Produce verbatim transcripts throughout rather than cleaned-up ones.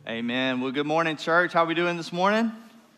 Amen. Well, good morning, church. How are we doing this morning?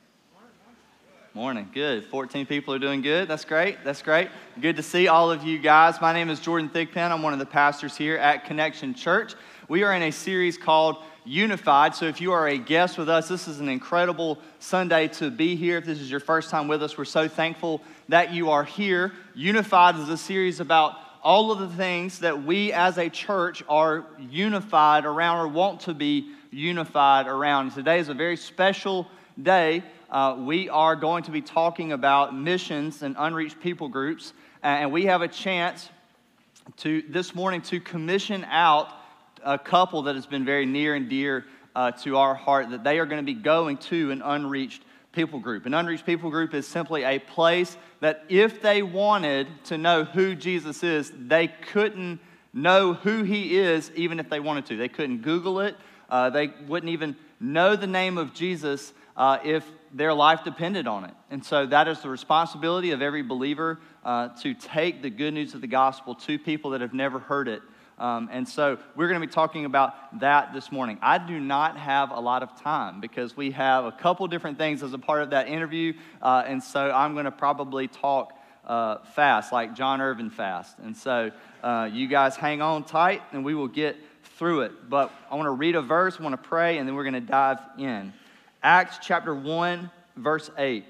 Morning. Good. fourteen people are doing good. That's great. That's great. Good to see all of you guys. My name is Jordan Thigpen. I'm one of the pastors here at Connection Church. We are in a series called Unified. So if you are a guest with us, this is an incredible Sunday to be here. If this is your first time with us, we're so thankful that you are here. Unified is a series about all of the things that we as a church are unified around or want to be unified around. Today is a very special day. Uh, we are going to be talking about missions and unreached people groups, and we have a chance to this morning to commission out a couple that has been very near and dear uh, to our heart, that they are going to be going to an unreached people group. An unreached people group is simply a place that if they wanted to know who Jesus is, they couldn't know who he is even if they wanted to. They couldn't Google it. Uh, they wouldn't even know the name of Jesus uh, if their life depended on it. And so that is the responsibility of every believer uh, to take the good news of the gospel to people that have never heard it. Um, and so we're going to be talking about that this morning. I do not have a lot of time because we have a couple different things as a part of that interview. Uh, and so I'm going to probably talk uh, fast, like John Irvin fast. And so uh, you guys hang on tight and we will get through it. But I want to read a verse, I want to pray, and then we're going to dive in. Acts chapter one, verse eight.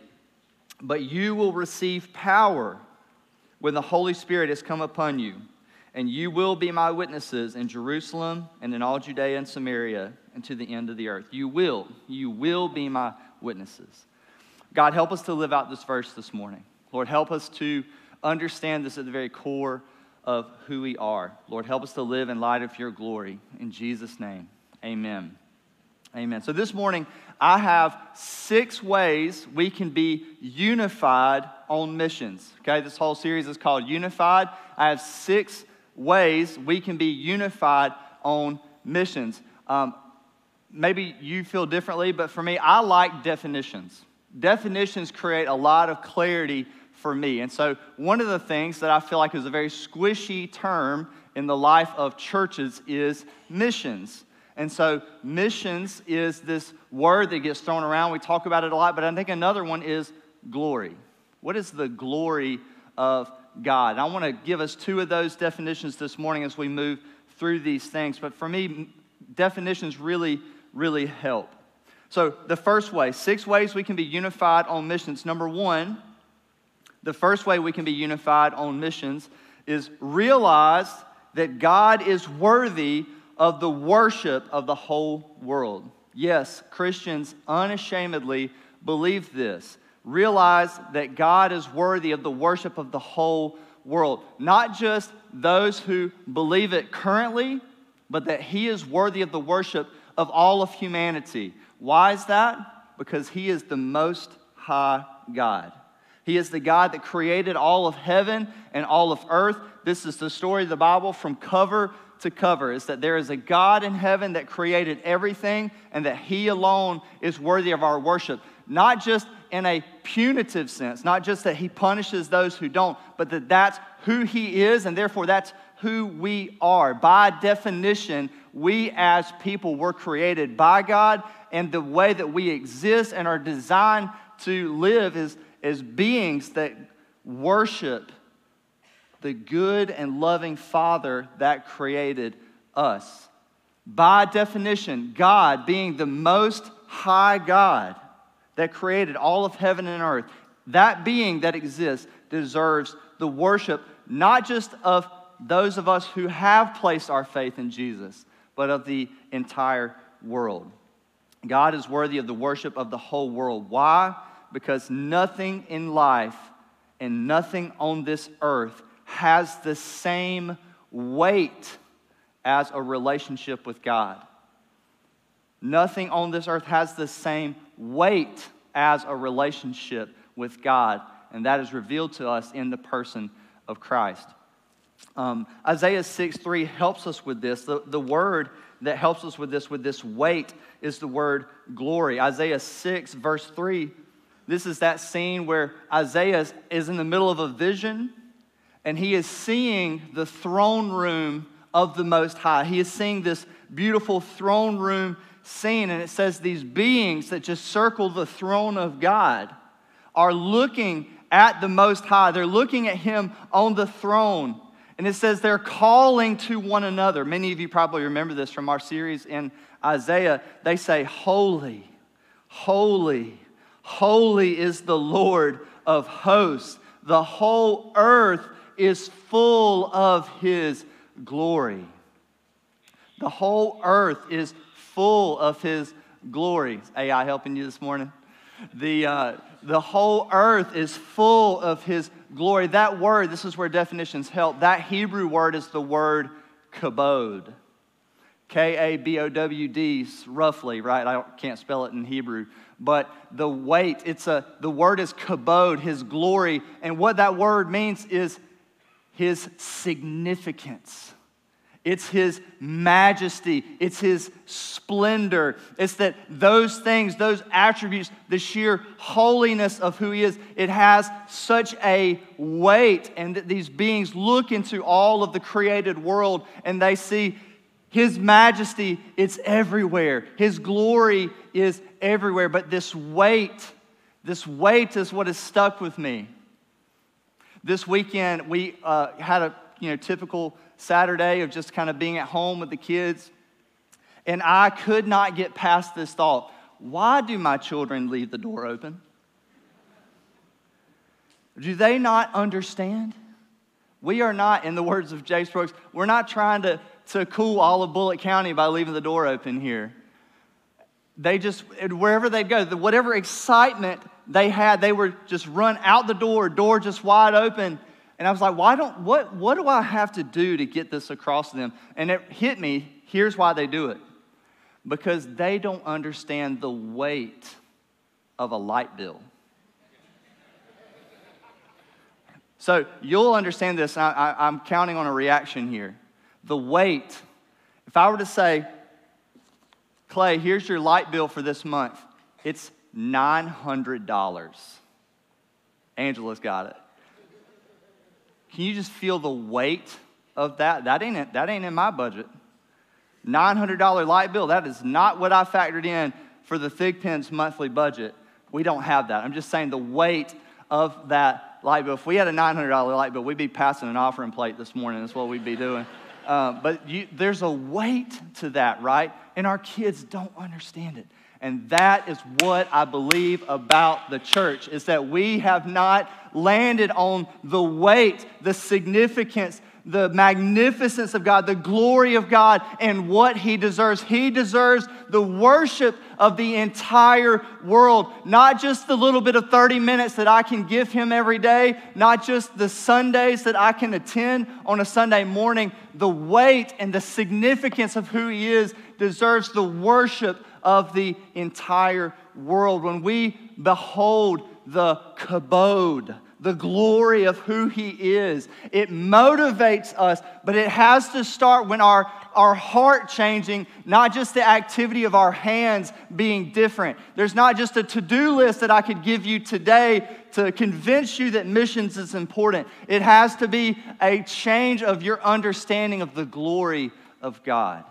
But you will receive power when the Holy Spirit has come upon you, and you will be my witnesses in Jerusalem and in all Judea and Samaria and to the end of the earth. You will. You will be my witnesses. God, help us to live out this verse this morning. Lord, help us to understand this at the very core of who we are. Lord, help us to live in light of your glory. In Jesus' name, amen. Amen. So this morning, I have six ways we can be unified on missions. Okay, this whole series is called Unified. I have six ways we can be unified on missions. Um, maybe you feel differently, but for me, I like definitions. Definitions create a lot of clarity for me. And so one of the things that I feel like is a very squishy term in the life of churches is missions. And so missions is this word that gets thrown around. We talk about it a lot, but I think another one is glory. What is the glory of God? And I want to give us two of those definitions this morning as we move through these things. But for me, definitions really, really help. So the first way, six ways we can be unified on missions. Number one, the first way we can be unified on missions is realize that God is worthy of the worship of the whole world. Yes, Christians unashamedly believe this. Realize that God is worthy of the worship of the whole world. Not just those who believe it currently, but that he is worthy of the worship of all of humanity. Why is that? Because he is the most high God. He is the God that created all of heaven and all of earth. This is the story of the Bible from cover to cover, is that there is a God in heaven that created everything and that he alone is worthy of our worship. Not just in a punitive sense, not just that he punishes those who don't, but that that's who he is and therefore that's who we are. By definition, we as people were created by God, and the way that we exist and are designed to live is as beings that worship the good and loving Father that created us. By definition, God being the most high God that created all of heaven and earth, that being that exists deserves the worship, not just of those of us who have placed our faith in Jesus, but of the entire world. God is worthy of the worship of the whole world. Why? Because nothing in life and nothing on this earth has the same weight as a relationship with God. Nothing on this earth has the same weight as a relationship with God, and that is revealed to us in the person of Christ. Um, Isaiah six three helps us with this. The, the word that helps us with this, with this weight, is the word glory. Isaiah six verse three, this is that scene where Isaiah is in the middle of a vision, and he is seeing the throne room of the Most High. He is seeing this beautiful throne room scene, and it says these beings that just circle the throne of God are looking at the Most High. They're looking at Him on the throne. And it says they're calling to one another. Many of you probably remember this from our series in Isaiah. They say, holy, holy, holy is the Lord of hosts. The whole earth is full of His glory. The whole earth is full of His glory. Is A I helping you this morning? The, uh, the whole earth is full of His glory. That word, this is where definitions help. That Hebrew word is the word kabod. K A B O W D, roughly, right? I can't spell it in Hebrew. But the weight, it's a, the word is kabod, His glory. And what that word means is His significance. It's His majesty. It's His splendor. It's that those things, those attributes, the sheer holiness of who He is, it has such a weight. And that these beings look into all of the created world and they see His majesty, it's everywhere. His glory is everywhere. But this weight, this weight is what has stuck with me. This weekend, we uh, had a you know typical Saturday of just kind of being at home with the kids. And I could not get past this thought. Why do my children leave the door open? Do they not understand? We are not, in the words of James Brooks, we're not trying to, to cool all of Bullitt County by leaving the door open here. They just, wherever they go, whatever excitement they had, they were just run out the door, door just wide open. And I was like, why don't, what, what do I have to do to get this across to them? And it hit me, here's why they do it. Because they don't understand the weight of a light bill. So you'll understand this, and I, I, I'm counting on a reaction here. The weight, if I were to say, Clay, here's your light bill for this month. It's nine hundred dollars. Angela's got it. Can you just feel the weight of that? That ain't, that ain't in my budget. nine hundred dollars light bill, that is not what I factored in for the Thigpen's monthly budget. We don't have that. I'm just saying the weight of that light bill. If we had a nine hundred dollars light bill, we'd be passing an offering plate this morning. That's what we'd be doing. Uh, but you, there's a weight to that, right? And our kids don't understand it. And that is what I believe about the church, is that we have not landed on the weight, the significance, the magnificence of God, the glory of God, and what He deserves. He deserves the worship of the entire world, not just the little bit of thirty minutes that I can give Him every day, not just the Sundays that I can attend on a Sunday morning. The weight and the significance of who He is deserves the worship of the entire world. When we behold the kabod, the glory of who He is, it motivates us, but it has to start when our, our heart changing, not just the activity of our hands being different. There's not just a to-do list that I could give you today to convince you that missions is important. It has to be a change of your understanding of the glory of God.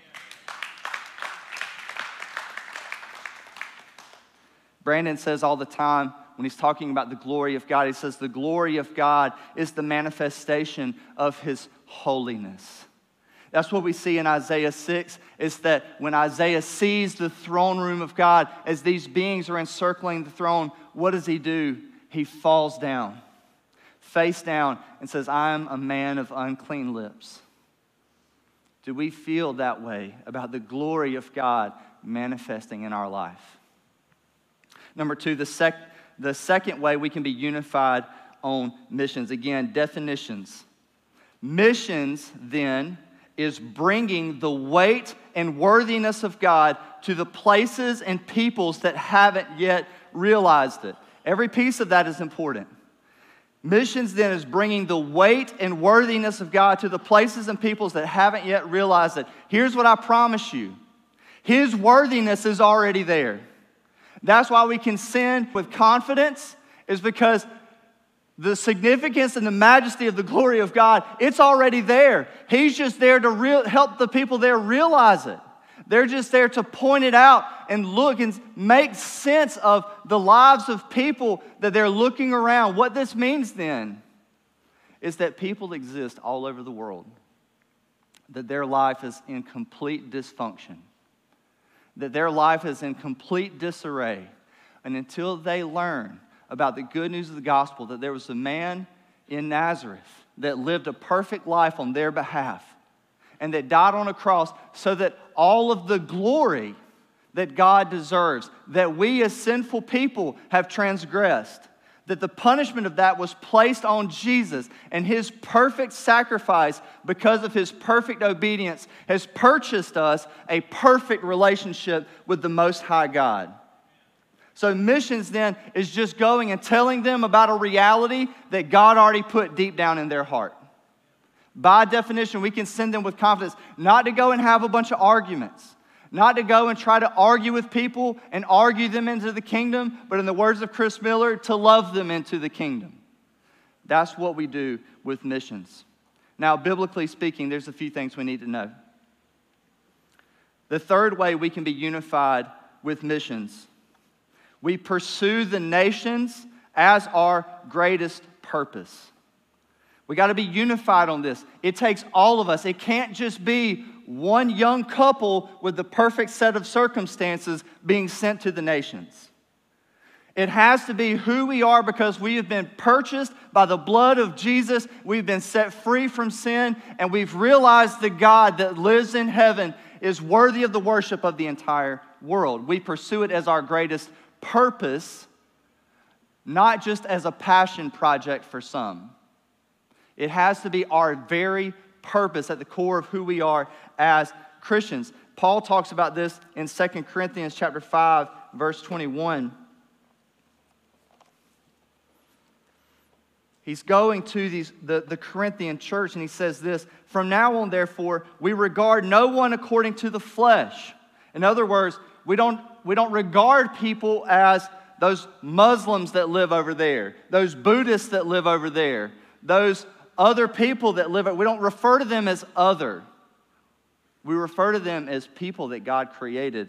Brandon says all the time, when he's talking about the glory of God, he says the glory of God is the manifestation of His holiness. That's what we see in Isaiah six, is that when Isaiah sees the throne room of God, as these beings are encircling the throne, what does he do? He falls down, face down, and says, I'm a man of unclean lips. Do we feel that way about the glory of God manifesting in our life? Number two, the, sec- the second way we can be unified on missions. Again, definitions. Missions, then, is bringing the weight and worthiness of God to the places and peoples that haven't yet realized it. Every piece of that is important. Missions, then, is bringing the weight and worthiness of God to the places and peoples that haven't yet realized it. Here's what I promise you. His worthiness is already there. That's why we can send with confidence, is because the significance and the majesty of the glory of God, it's already there. He's just there to real, help the people there realize it. They're just there to point it out and look and make sense of the lives of people that they're looking around. What this means then is that people exist all over the world, that their life is in complete dysfunction, that their life is in complete disarray. And until they learn about the good news of the gospel, that there was a man in Nazareth that lived a perfect life on their behalf and that died on a cross so that all of the glory that God deserves, that we as sinful people have transgressed, that the punishment of that was placed on Jesus, and His perfect sacrifice, because of His perfect obedience, has purchased us a perfect relationship with the Most High God. So missions then is just going and telling them about a reality that God already put deep down in their heart. By definition, we can send them with confidence, not to go and have a bunch of arguments, not to go and try to argue with people and argue them into the kingdom, but in the words of Chris Miller, to love them into the kingdom. That's what we do with missions. Now, biblically speaking, there's a few things we need to know. The third way we can be unified with missions: we pursue the nations as our greatest purpose. We got to be unified on this. It takes all of us. It can't just be one young couple with the perfect set of circumstances being sent to the nations. It has to be who we are because we have been purchased by the blood of Jesus. We've been set free from sin, and we've realized the God that lives in heaven is worthy of the worship of the entire world. We pursue it as our greatest purpose, not just as a passion project for some. It has to be our very purpose at the core of who we are as Christians. Paul talks about this in Second Corinthians chapter five, verse twenty-one. He's going to these, the, the Corinthian church, and he says this: "From now on, therefore, we regard no one according to the flesh." In other words, we don't, we don't regard people as those Muslims that live over there, those Buddhists that live over there, those other people that live, we don't refer to them as other. We refer to them as people that God created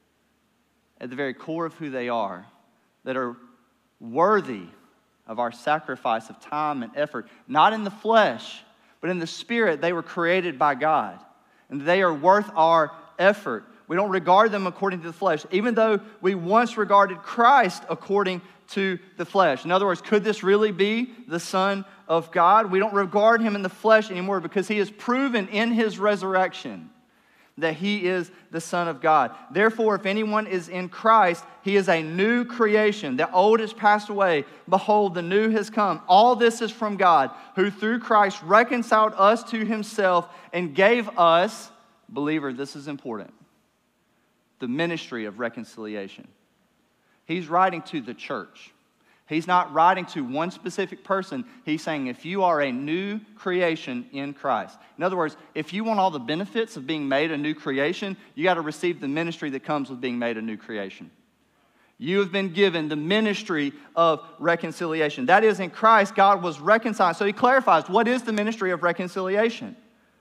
at the very core of who they are, that are worthy of our sacrifice of time and effort, not in the flesh, but in the spirit. They were created by God, and they are worth our effort. We don't regard them according to the flesh, even though we once regarded Christ according to the flesh. In other words, could this really be the Son of God? We don't regard Him in the flesh anymore because He has proven in His resurrection that He is the Son of God. Therefore, if anyone is in Christ, he is a new creation. The old has passed away. Behold, the new has come. All this is from God, who through Christ reconciled us to Himself and gave us, believer, this is important, the ministry of reconciliation. He's writing to the church. He's not writing to one specific person. He's saying if you are a new creation in Christ. In other words, if you want all the benefits of being made a new creation, you got to receive the ministry that comes with being made a new creation. You have been given the ministry of reconciliation. That is, in Christ, God was reconciled. So he clarifies, what is the ministry of reconciliation?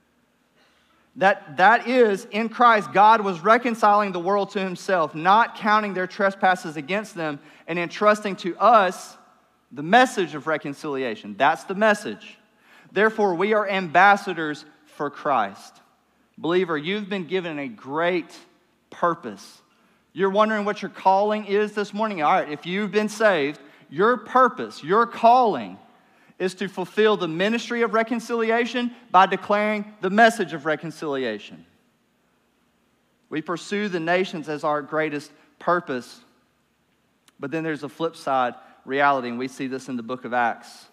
That, that is, in Christ, God was reconciling the world to Himself, not counting their trespasses against them, and entrusting to us the message of reconciliation. That's the message. Therefore, we are ambassadors for Christ. Believer, you've been given a great purpose. You're wondering what your calling is this morning? All right, if you've been saved, your purpose, your calling is to fulfill the ministry of reconciliation by declaring the message of reconciliation. We pursue the nations as our greatest purpose, but then there's a flip side reality, and we see this in the book of Acts.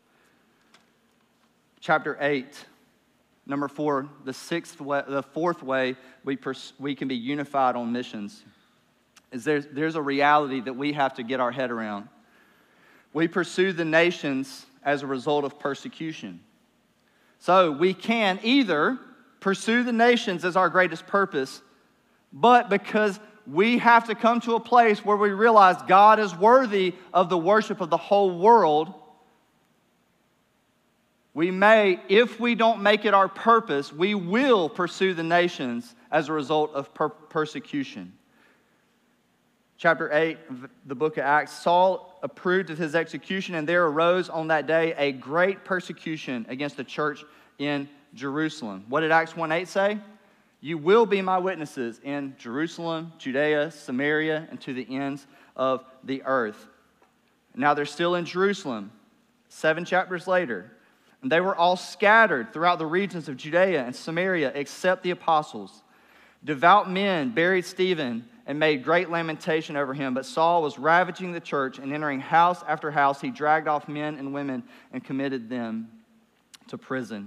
Chapter eight, number four, the sixth way, the fourth way we, pers- we can be unified on missions is there's, there's a reality that we have to get our head around. We pursue the nations as a result of persecution. So we can either pursue the nations as our greatest purpose, but because we have to come to a place where we realize God is worthy of the worship of the whole world, We may, if we don't make it our purpose, we will pursue the nations as a result of per- persecution. Chapter eight of the book of Acts, Saul approved of his execution, and there arose on that day a great persecution against the church in Jerusalem. What did Acts one eight say? You will be my witnesses in Jerusalem, Judea, Samaria, and to the ends of the earth. Now they're still in Jerusalem, seven chapters later. And they were all scattered throughout the regions of Judea and Samaria, except the apostles. Devout men buried Stephen and made great lamentation over him. But Saul was ravaging the church, and entering house after house, he dragged off men and women and committed them to prison.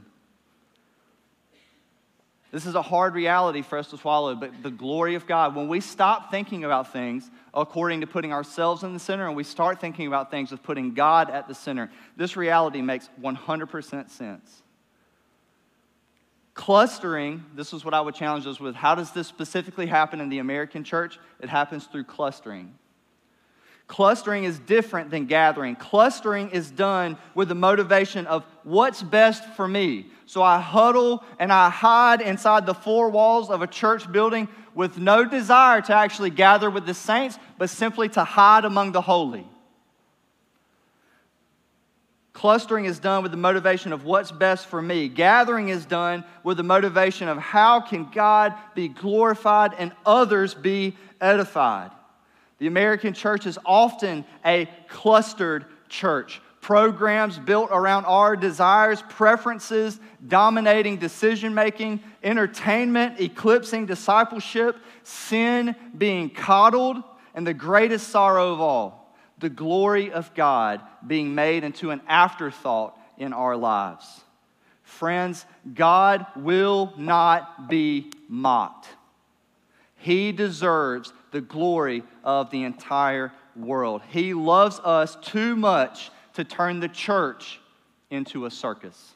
This is a hard reality for us to swallow, but the glory of God, when we stop thinking about things according to putting ourselves in the center and we start thinking about things with putting God at the center, this reality makes one hundred percent sense. Clustering, this is what I would challenge us with. How does this specifically happen in the American church? It happens through clustering. Clustering is different than gathering. Clustering is done with the motivation of what's best for me. So I huddle and I hide inside the four walls of a church building with no desire to actually gather with the saints, but simply to hide among the holy. Clustering is done with the motivation of what's best for me. Gathering is done with the motivation of how can God be glorified and others be edified. The American church is often a clustered church. Programs built around our desires, preferences, dominating decision-making, entertainment, eclipsing discipleship, sin being coddled, and the greatest sorrow of all, the glory of God being made into an afterthought in our lives. Friends, God will not be mocked. He deserves the glory of the entire world. He loves us too much to turn the church into a circus.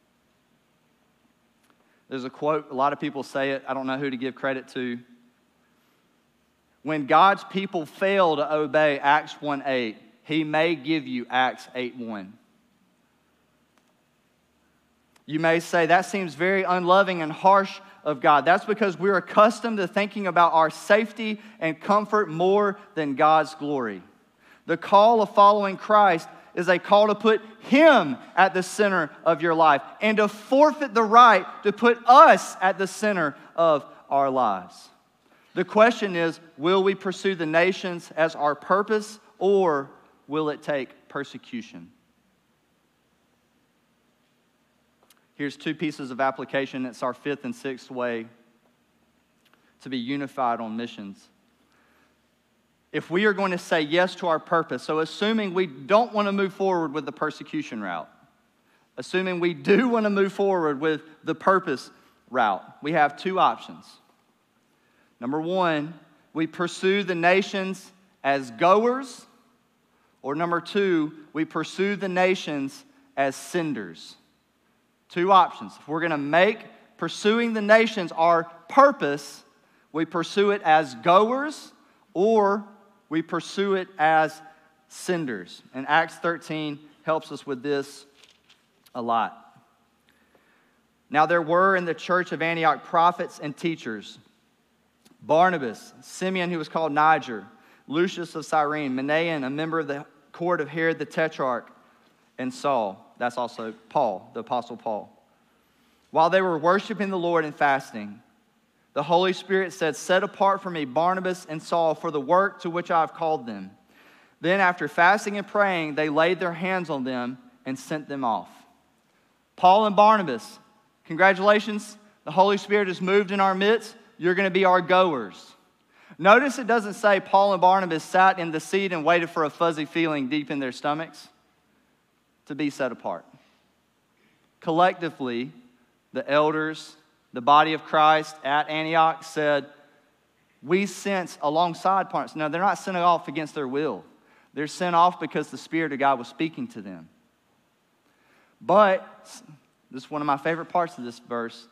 There's a quote, a lot of people say it, I don't know who to give credit to. When God's people fail to obey Acts one eight, He may give you Acts eight one. You may say, that seems very unloving and harsh of God. That's because we're accustomed to thinking about our safety and comfort more than God's glory. The call of following Christ is a call to put Him at the center of your life and to forfeit the right to put us at the center of our lives. The question is, will we pursue the nations as our purpose, or will it take persecution? Here's two pieces of application. It's our fifth and sixth way to be unified on missions. If we are going to say yes to our purpose, so assuming we don't want to move forward with the persecution route, assuming we do want to move forward with the purpose route, we have two options. Number one, we pursue the nations as goers, or number two, we pursue the nations as senders. Two options. If we're going to make pursuing the nations our purpose, we pursue it as goers, or we pursue it as senders. And Acts thirteen helps us with this a lot. Now there were in the church of Antioch prophets and teachers: Barnabas, Simeon, who was called Niger, Lucius of Cyrene, Manaen, a member of the court of Herod the Tetrarch, and Saul. That's also Paul, the Apostle Paul. While they were worshiping the Lord and fasting, the Holy Spirit said, "Set apart for me Barnabas and Saul for the work to which I have called them." Then after fasting and praying, they laid their hands on them and sent them off. Paul and Barnabas, congratulations. The Holy Spirit has moved in our midst. You're going to be our goers. Notice it doesn't say Paul and Barnabas sat in the seat and waited for a fuzzy feeling deep in their stomachs to be set apart. Collectively, the elders, the body of Christ at Antioch said, we sense alongside partners. No, they're not sent off against their will. They're sent off because the Spirit of God was speaking to them. But, this is one of my favorite parts of this verse,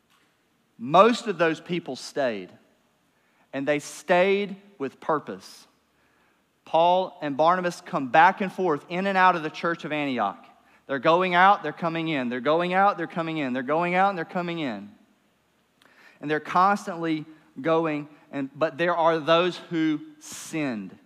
most of those people stayed. And they stayed with purpose. Paul and Barnabas come back and forth in and out of the church of Antioch. They're going out, they're coming in. They're going out, they're coming in. They're going out, and they're coming in. And they're constantly going, and but there are those who sinned.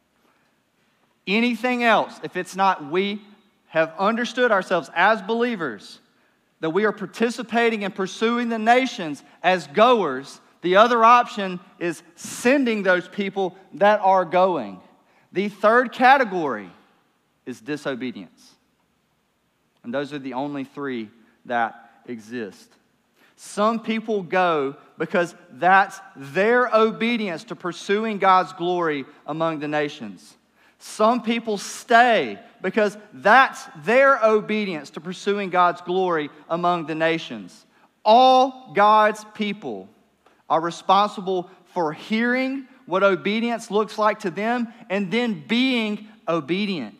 Anything else, if it's not we have understood ourselves as believers, that we are participating and pursuing the nations as goers, the other option is sending those people that are going. The third category is disobedience. And those are the only three that exist. Some people go because that's their obedience to pursuing God's glory among the nations. Some people stay because that's their obedience to pursuing God's glory among the nations. All God's people are responsible for hearing what obedience looks like to them and then being obedient.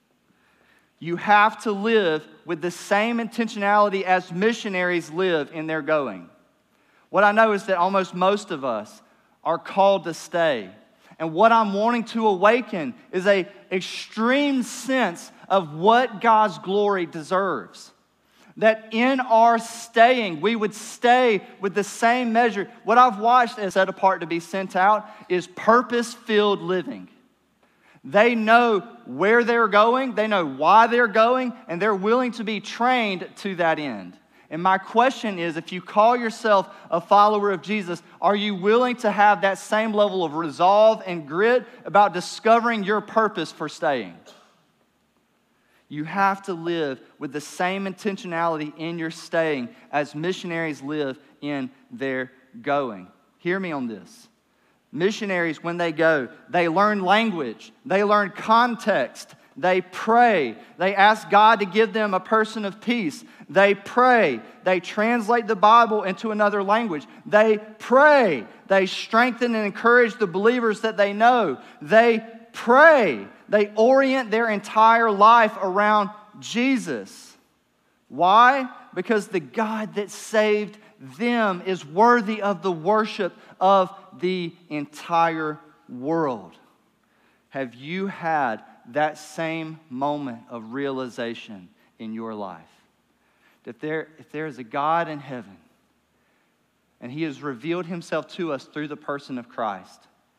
You have to live with the same intentionality as missionaries live in their going. What I know is that almost most of us are called to stay. And what I'm wanting to awaken is an extreme sense of what God's glory deserves. That in our staying, we would stay with the same measure. What I've watched as set apart to be sent out is purpose-filled living. They know where they're going, they know why they're going, and they're willing to be trained to that end. And my question is, if you call yourself a follower of Jesus, are you willing to have that same level of resolve and grit about discovering your purpose for staying? You have to live with the same intentionality in your staying as missionaries live in their going. Hear me on this. Missionaries, when they go, they learn language, they learn context, they pray, they ask God to give them a person of peace, they pray, they translate the Bible into another language, they pray, they strengthen and encourage the believers that they know, they pray, they orient their entire life around Jesus. Why? Because the God that saved them is worthy of the worship of the entire world. Have you had that same moment of realization in your life? That there, if there is a God in heaven, and He has revealed Himself to us through the person of Christ,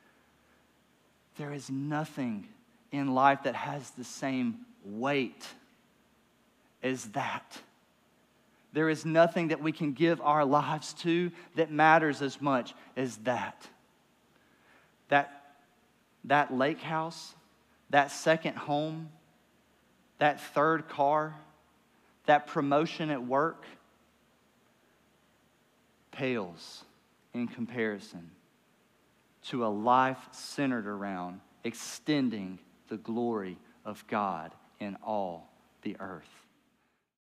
there is nothing in life that has the same weight as that. There is nothing that we can give our lives to that matters as much as that. That, that lake house, that second home, that third car, that promotion at work pales in comparison to a life centered around extending the glory of God in all the earth.